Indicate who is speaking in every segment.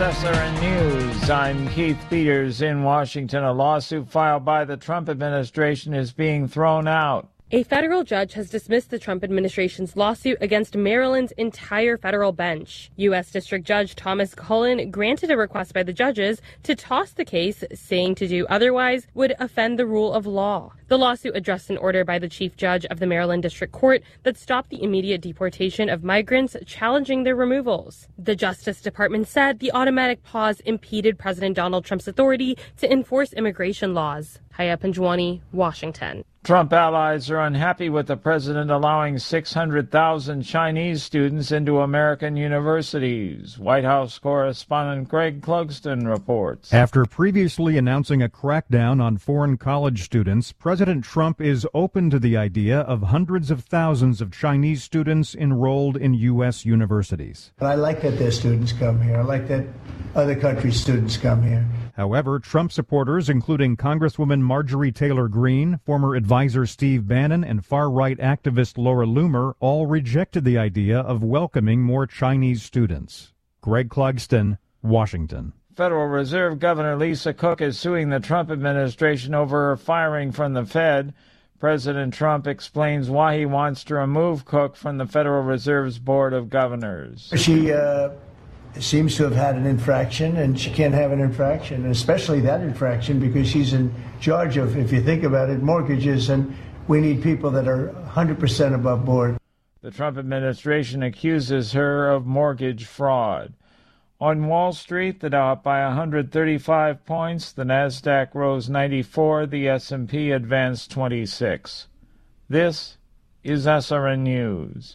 Speaker 1: SRN News. I'm Keith Peters in Washington. A lawsuit filed by the Trump administration is being thrown out.
Speaker 2: A federal judge has dismissed the Trump administration's lawsuit against Maryland's entire federal bench. U.S. District Judge Thomas Cullen granted a request by the judges to toss the case, saying to do otherwise would offend the rule of law. The lawsuit addressed an order by the chief judge of the Maryland District Court that stopped the immediate deportation of migrants challenging their removals. The Justice Department said the automatic pause impeded President Donald Trump's authority to enforce immigration laws. Haya Panjwani, Washington.
Speaker 1: Trump allies are unhappy with the president allowing 600,000 Chinese students into American universities. White House correspondent Greg Clugston reports.
Speaker 3: After previously announcing a crackdown on foreign college students, President Trump is open to the idea of hundreds of thousands of Chinese students enrolled in U.S. universities.
Speaker 4: I like that their students come here. I like that other countries' students come here.
Speaker 3: However, Trump supporters, including Congresswoman Marjorie Taylor Greene, former advisor Steve Bannon, and far-right activist Laura Loomer, all rejected the idea of welcoming more Chinese students. Greg Clugston, Washington.
Speaker 1: Federal Reserve Governor Lisa Cook is suing the Trump administration over her firing from the Fed. President Trump explains why he wants to remove Cook from the Federal Reserve's Board of Governors.
Speaker 4: She seems to have had an infraction, and she can't have an infraction, especially that infraction, because she's in charge of, if you think about it, mortgages, and we need people that are 100% above board.
Speaker 1: The Trump administration accuses her of mortgage fraud. On Wall Street, the Dow up by 135 points, the Nasdaq rose 94, the S&P advanced 26. This is SRN News.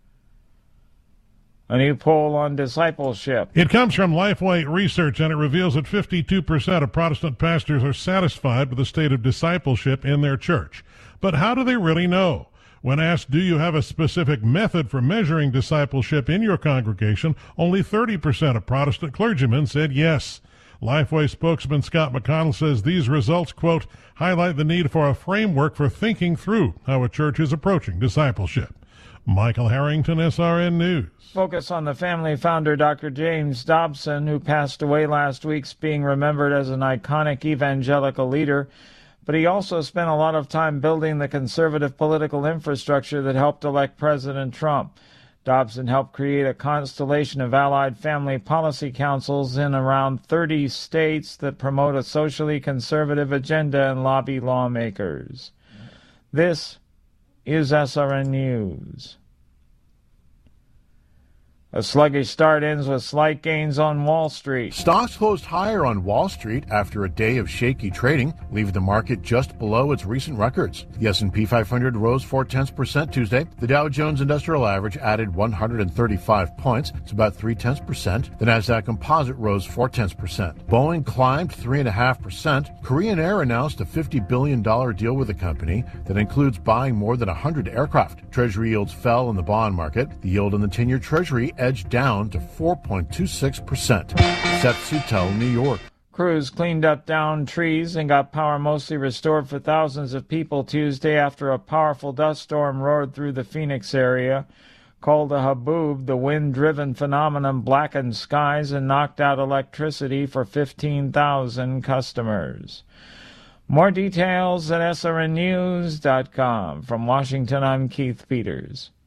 Speaker 1: A new poll on discipleship.
Speaker 5: It comes from Lifeway Research, and it reveals that 52% of Protestant pastors are satisfied with the state of discipleship in their church. But how do they really know? When asked, do you have a specific method for measuring discipleship in your congregation, only 30% of Protestant clergymen said yes. Lifeway spokesman Scott McConnell says these results, quote, highlight the need for a framework for thinking through how a church is approaching discipleship. Michael Harrington, SRN News.
Speaker 1: Focus on the family founder, Dr. James Dobson, who passed away last week, being remembered as an iconic evangelical leader. But he also spent a lot of time building the conservative political infrastructure that helped elect President Trump. Dobson helped create a constellation of allied family policy councils in around 30 states that promote a socially conservative agenda and lobby lawmakers. This is SRN News. A sluggish start ends with slight gains on Wall Street.
Speaker 6: Stocks closed higher on Wall Street after a day of shaky trading, leaving the market just below its recent records. The S&P 500 rose 0.4% Tuesday. The Dow Jones Industrial Average added 135 points. It's about 0.3%. The Nasdaq Composite rose 0.4%. Boeing climbed 3.5%. Korean Air announced a $50 billion deal with the company that includes buying more than 100 aircraft. Treasury yields fell in the bond market. The yield on the 10-year Treasury edged down to 4.26%. Seth Sutel, New York.
Speaker 1: Crews cleaned up downed trees and got power mostly restored for thousands of people Tuesday after a powerful dust storm roared through the Phoenix area. Called a haboob, the wind-driven phenomenon blackened skies and knocked out electricity for 15,000 customers. More details at srnnews.com. From Washington, I'm Keith Peters.